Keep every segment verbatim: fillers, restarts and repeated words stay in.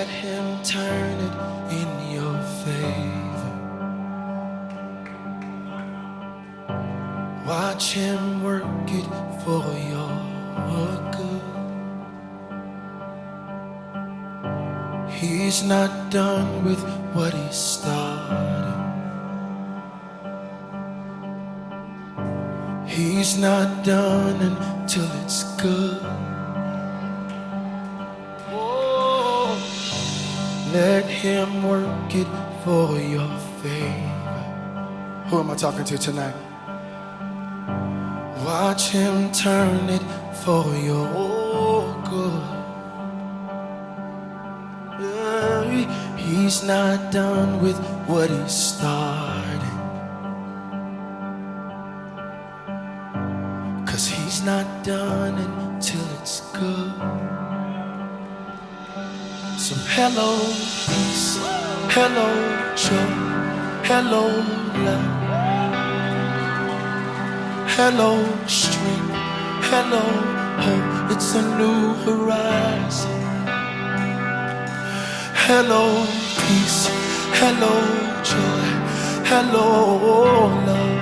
Let him turn it in your favor. Watch him work it for your good. He's not done with what he started. He's not done until it's good. Oh, let him work it for your favor. Who am I talking to tonight? Watch him turn it for your good. He's not done with what he started. 'Cause he's not done until it's good. So hello peace, hello joy, hello love, hello strength, hello hope. It's a new horizon. Hello peace, hello joy, hello love,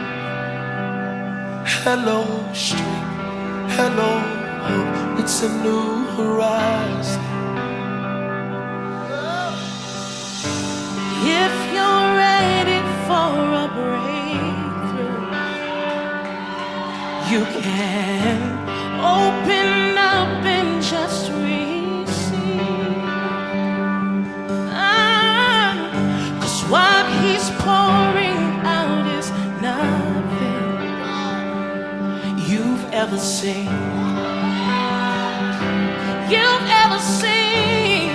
hello strength, hello hope. It's a new horizon. If you're ready for a breakthrough, you can open up and just receive. Ah, 'cause what he's pouring out is nothing you've ever seen. You've ever seen.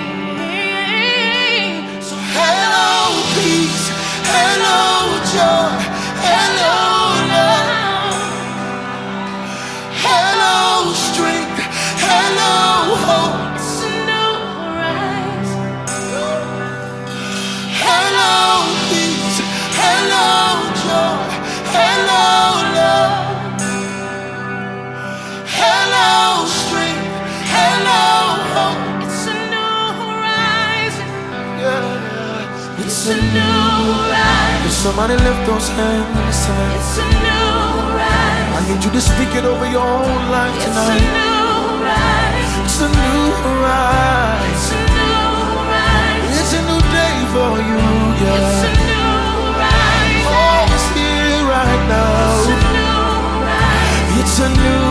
So hello peace, hello joy, hello love, hello strength, hello hope. It's a new horizon. Hello peace, hello joy, hello love, hello strength, hello hope. It's a new horizon. Yeah. It's a new horizon. Can somebody lift those hands tonight? It's a new horizon. I need you to speak it over your own life It's a tonight. new horizon. It's a new horizon. It's a new horizon. It's a new day for you, It's a yeah. new horizon. Oh, it's here right It's a now. new horizon. It's a new